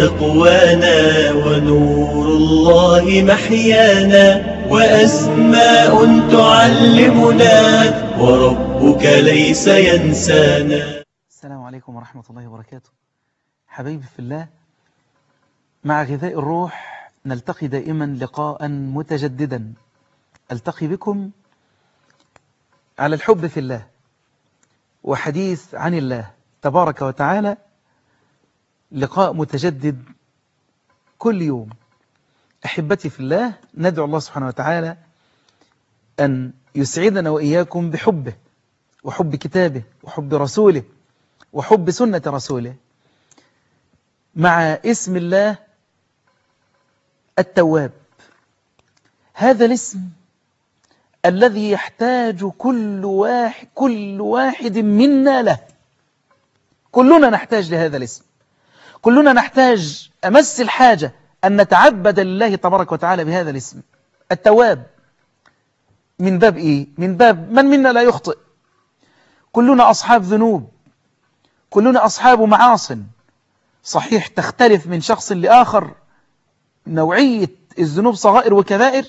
تقوانا ونور الله محيانا وأسماء تعلمنا وربك ليس ينسانا. السلام عليكم ورحمة الله وبركاته. حبيبي في الله، مع غذاء الروح نلتقي دائما لقاء متجددا. ألتقي بكم على الحب في الله وحديث عن الله تبارك وتعالى، لقاء متجدد كل يوم. أحبتي في الله، ندعو الله سبحانه وتعالى أن يسعدنا وإياكم بحبه وحب كتابه وحب رسوله وحب سنة رسوله، مع اسم الله التواب. هذا الاسم الذي يحتاج كل واحد منا له. كلنا نحتاج لهذا الاسم، كلنا نحتاج أمس الحاجة أن نتعبد لله تبارك وتعالى بهذا الاسم التواب. من باب إيه؟ من باب من منا لا يخطئ؟ كلنا أصحاب ذنوب، كلنا أصحاب معاصٍ، صحيح تختلف من شخص لآخر نوعية الذنوب، صغائر وكبائر،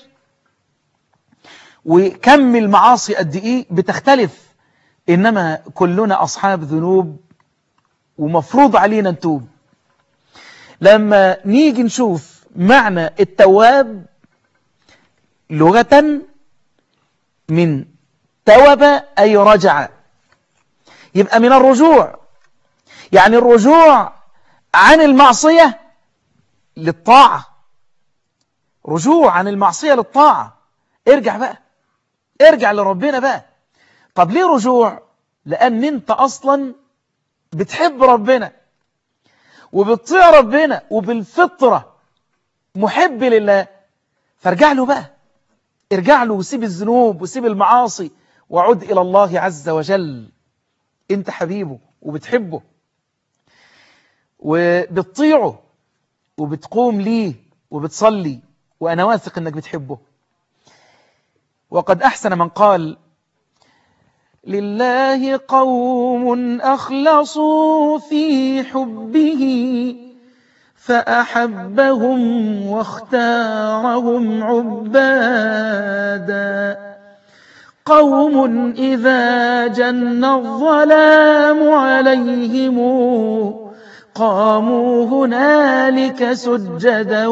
وكم المعاصي قد إيه بتختلف، إنما كلنا أصحاب ذنوب ومفروض علينا نتوب. لما نيجي نشوف معنى التواب لغة، من توب أي رجع، يبقى من الرجوع، يعني الرجوع عن المعصية للطاعة، رجوع عن المعصية للطاعة. ارجع بقى، ارجع لربنا بقى. طب ليه رجوع؟ لأن انت أصلا بتحب ربنا وبتطيع ربنا وبالفطرة محب لله، فارجع له بقى، ارجع له وسيب الذنوب وسيب المعاصي وعد إلى الله عز وجل. انت حبيبه وبتحبه وبتطيعه وبتقوم ليه وبتصلي، وأنا واثق أنك بتحبه. وقد أحسن من قال: لله قوم أخلصوا في حبه فأحبهم واختارهم عبادا، قوم إذا جن الظلام عليهم قاموا هنالك سجدا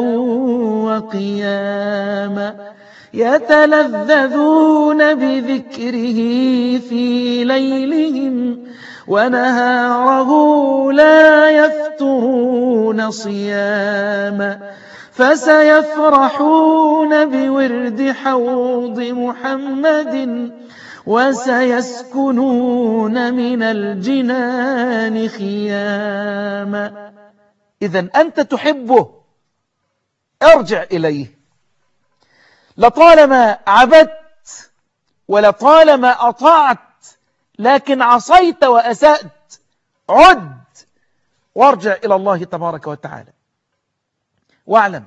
وقياما، يتلذذون بذكره في ليلهم ونهاره لا يفترون صياما، فسيفرحون بورد حوض محمد وسيسكنون من الجنان خياما. إذن أنت تحبه، ارجع إليه. لطالما عبدت ولطالما أطعت لكن عصيت وأسأت، عد وارجع إلى الله تبارك وتعالى، واعلم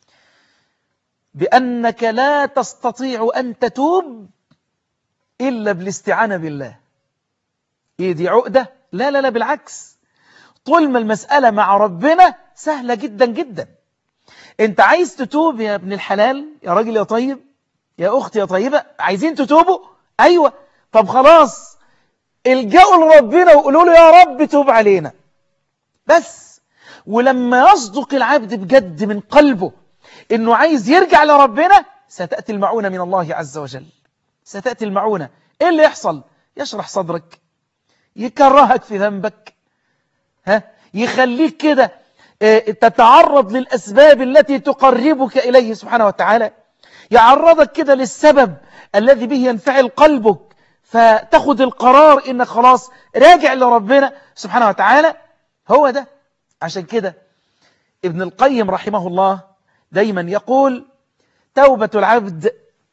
بأنك لا تستطيع أن تتوب إلا بالاستعانة بالله. إيه دي عقدة؟ لا لا لا، بالعكس، طول ما المسألة مع ربنا سهلة جدا جدا. انت عايز تتوب يا ابن الحلال، يا راجل يا طيب، يا أختي يا طيبة، عايزين تتوبوا؟ أيوة، طب خلاص، الجأوا لربنا وقولوا له يا رب توب علينا بس. ولما يصدق العبد بجد من قلبه إنه عايز يرجع لربنا، ستأتي المعونة من الله عز وجل، ستأتي المعونة. إيه اللي يحصل؟ يشرح صدرك، يكرهك في ذنبك، يخليك كده تتعرض للأسباب التي تقربك إليه سبحانه وتعالى، يعرضك كده للسبب الذي به ينفعل قلبك، فتاخد القرار إنك خلاص راجع لربنا سبحانه وتعالى. هو ده. عشان كده ابن القيم رحمه الله دايما يقول: توبة العبد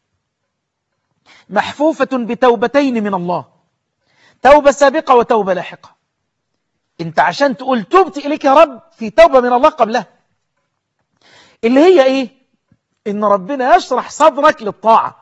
محفوفة بتوبتين من الله، توبة سابقة وتوبة لاحقة. انت عشان تقول تبت إليك يا رب، في توبة من الله قبلها، اللي هي ايه؟ ان ربنا يشرح صدرك للطاعة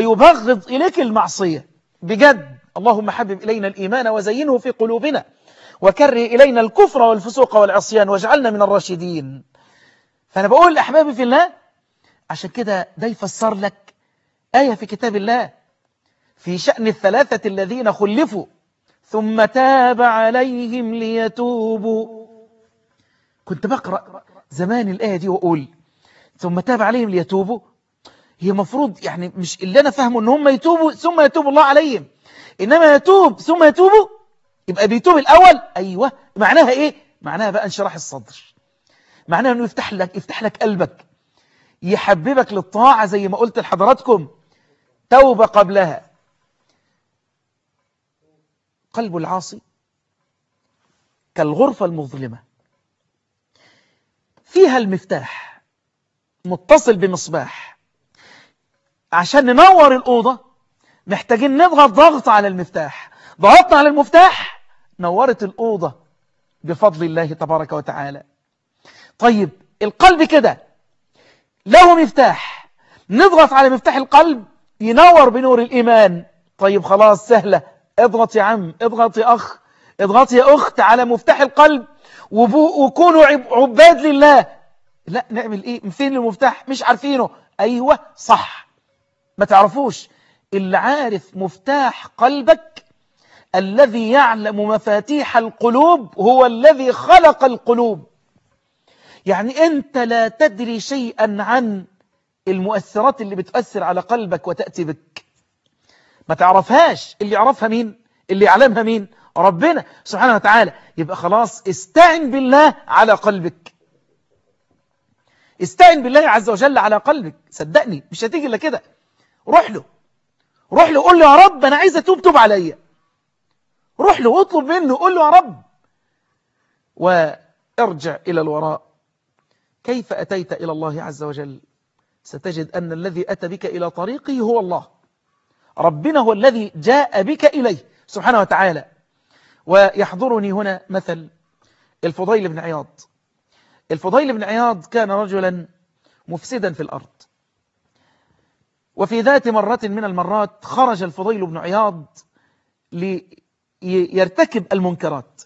ويبغض إليك المعصية بجد. اللهم حبب إلينا الإيمان وزينه في قلوبنا وكره إلينا الكفر والفسوق والعصيان واجعلنا من الراشدين. فأنا بقول أحبابي في الله، عشان كده ده يفسر لك آية في كتاب الله في شأن الثلاثة الذين خلفوا ثم تاب عليهم ليتوبوا. كنت بقرأ زمان الآية دي وأقول ثم تاب عليهم ليتوبوا، هي مفروض يعني مش اللي أنا فاهمه إن هم يتوبوا ثم يتوب الله عليهم، إنما يتوب ثم يتوبوا، يبقى بيتوب الأول. أيوة، معناها إيه؟ معناها بقى انشراح الصدر، معناها إنه يفتح لك قلبك، يحببك للطاعة زي ما قلت لحضراتكم، توبة قبلها. قلب العاصي كالغرفة المظلمة، فيها المفتاح متصل بمصباح، عشان ننور الأوضة محتاجين نضغط ضغط على المفتاح، ضغطنا على المفتاح نورت الأوضة بفضل الله تبارك وتعالى. طيب القلب كده له مفتاح، نضغط على مفتاح القلب ينور بنور الإيمان. طيب خلاص سهلة، اضغط يا عم، اضغط يا أخ، اضغط يا أخت على مفتاح القلب وكونوا عباد لله. لا، نعمل ايه؟ فين المفتاح؟ مش عارفينه. أيوة صح، ما تعرفوش. اللي عارف مفتاح قلبك الذي يعلم مفاتيح القلوب هو الذي خلق القلوب. يعني أنت لا تدري شيئا عن المؤثرات اللي بتؤثر على قلبك وتأتي بك، ما تعرفهاش. اللي يعرفها مين؟ اللي يعلمها مين؟ ربنا سبحانه وتعالى. يبقى خلاص استعن بالله على قلبك، استعن بالله عز وجل على قلبك. صدقني مش هتيجي إلا كده. روح له قول له يا رب أنا عايز أتوب، توب عليا. روح له واطلب منه، قول له يا رب. وارجع إلى الوراء، كيف أتيت إلى الله عز وجل؟ ستجد أن الذي أتى بك إلى طريقه هو الله، ربنا هو الذي جاء بك إليه سبحانه وتعالى. ويحضرني هنا مثل الفضيل بن عياض. الفضيل بن عياض كان رجلا مفسدا في الأرض، وفي ذات مرة من المرات خرج الفضيل بن عياض ليرتكب المنكرات،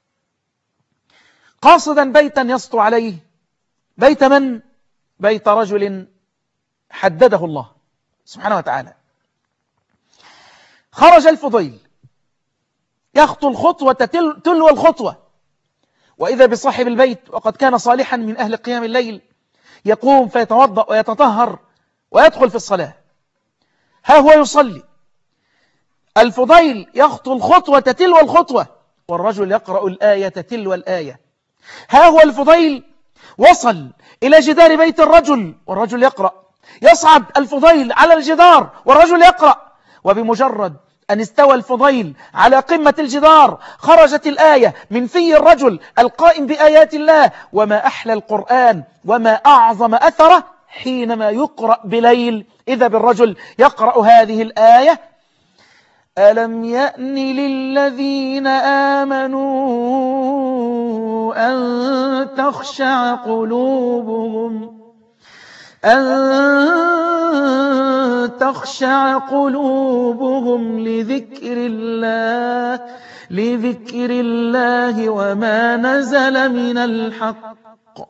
قاصدا بيتا يسطو عليه. بيت من؟ بيت رجل حدده الله سبحانه وتعالى. خرج الفضيل يخطو الخطوة تلو الخطوة، وإذا بصاحب البيت وقد كان صالحا من أهل قيام الليل يقوم فيتوضأ ويتطهر ويدخل في الصلاة. ها هو يصلي، الفضيل يخطو الخطوة تلو الخطوة والرجل يقرأ الآية تلو الآية. ها هو الفضيل وصل إلى جدار بيت الرجل والرجل يقرأ، يصعد الفضيل على الجدار والرجل يقرأ، وبمجرد أن استوى الفضيل على قمة الجدار خرجت الآية من في الرجل القائم بآيات الله. وما أحلى القرآن وما أعظم أثره حينما يقرأ بليل، إذا بالرجل يقرأ هذه الآية: ألم يأن للذين آمنوا أن تخشع قلوبهم لذكر الله وما نزل من الحق.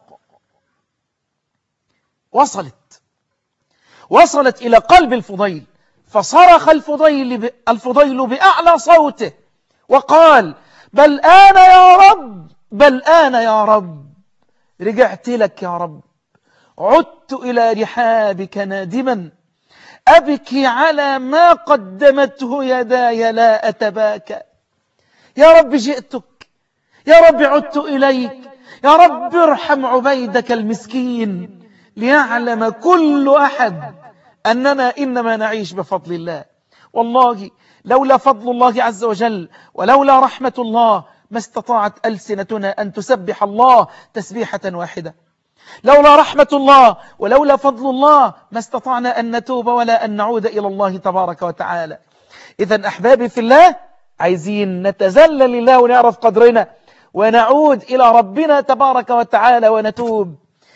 وصلت إلى قلب الفضيل، فصرخ الفضيل بأعلى صوته وقال: بل آن يا رب، بل آن يا رب، رجعت لك يا رب، عدت إلى رحابك نادما، أبكي على ما قدمته يداي لا أتباكى. يا رب جئتك، يا رب عدت إليك، يا رب ارحم عبيدك المسكين، ليعلم كل أحد أننا إنما نعيش بفضل الله. والله لولا فضل الله عز وجل ولولا رحمة الله ما استطاعت ألسنتنا أن تسبح الله تسبيحة واحدة. لولا رحمة الله ولولا فضل الله ما استطعنا أن نتوب ولا أن نعود إلى الله تبارك وتعالى. إذن أحبابي في الله، عايزين نتذلل لله ونعرف قدرنا ونعود إلى ربنا تبارك وتعالى ونتوب.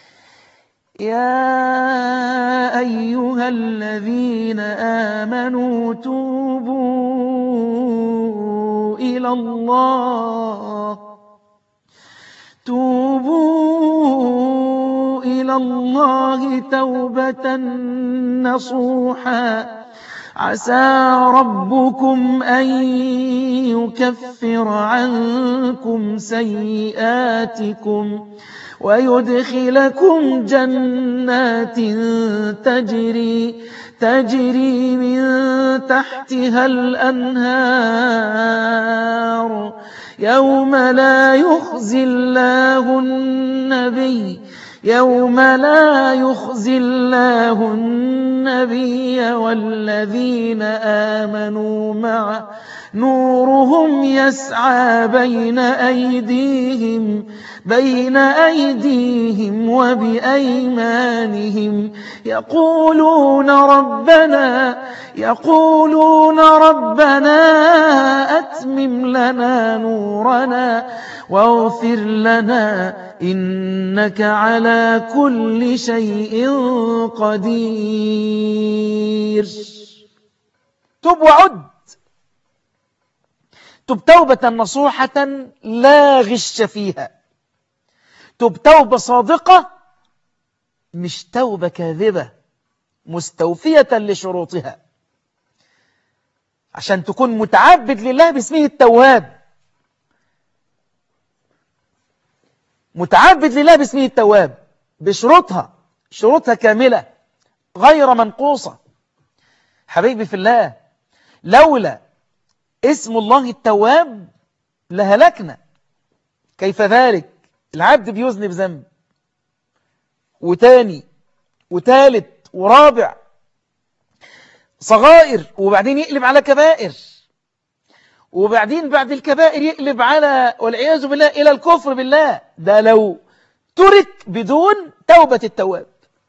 يا أيها الذين آمنوا توبوا إلى الله توبوا إلى الله توبة نصوحا عسى ربكم أن يكفر عنكم سيئاتكم ويدخلكم جنات تجري من تحتها الأنهار يوم لا يخزي الله النبي والذين آمنوا معه نورهم يسعى بين أيديهم وبأيمانهم يقولون ربنا أتمم لنا نورنا واغفر لنا إنك على كل شيء قدير. تب وعد، تب توبة نصوحة لا غش فيها، تب توبة صادقة مش توبة كاذبة مستوفية لشروطها، عشان تكون متعبد لله باسمه التواب، متعبد لله باسمه التواب بشروطها، شروطها كاملة غير منقوصة. حبيبي في الله، لولا اسم الله التواب لهلكنا. كيف ذلك؟ العبد بيذنب ذنب وتاني وتالت ورابع، صغائر، وبعدين يقلب على كبائر، وبعدين بعد الكبائر يقلب على والعياذ بالله إلى الكفر بالله. ده لو ترك بدون توبة التواب.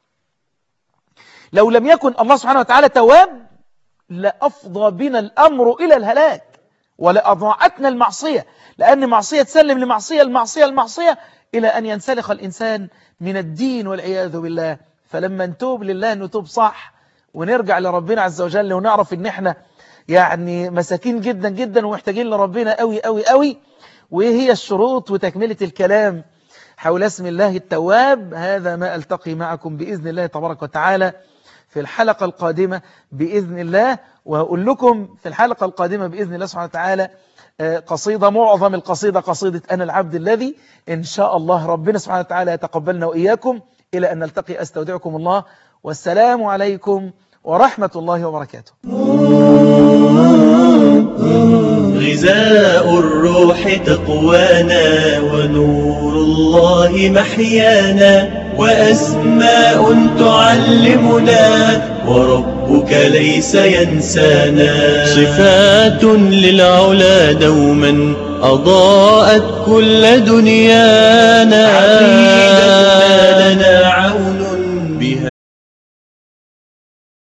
لو لم يكن الله سبحانه وتعالى تواب لأفضى بنا الأمر إلى الهلاك ولأضاعتنا المعصية، لأن معصية تسلم لمعصية المعصية إلى أن ينسلخ الإنسان من الدين والعياذ بالله. فلما نتوب لله نتوب صح ونرجع لربنا عز وجل ونعرف إن إحنا يعني مساكين جدا جدا ومحتاجين لربنا قوي قوي قوي. وإيه هي الشروط وتكملة الكلام حول اسم الله التواب؟ هذا ما ألتقي معكم بإذن الله تبارك وتعالى في الحلقة القادمة بإذن الله. وهقول لكم في الحلقة القادمة بإذن الله سبحانه وتعالى قصيدة، معظم القصيدة قصيدة أنا العبد الذي، إن شاء الله ربنا سبحانه وتعالى يتقبلنا وإياكم. إلى أن نلتقي أستودعكم الله، والسلام عليكم ورحمة الله وبركاته. غذاء الروح تقوانا ونور الله محيانا، وأسماء تعلمنا وربك ليس ينسانا، صفات للعلا دوما أضاءت كل دنيانا،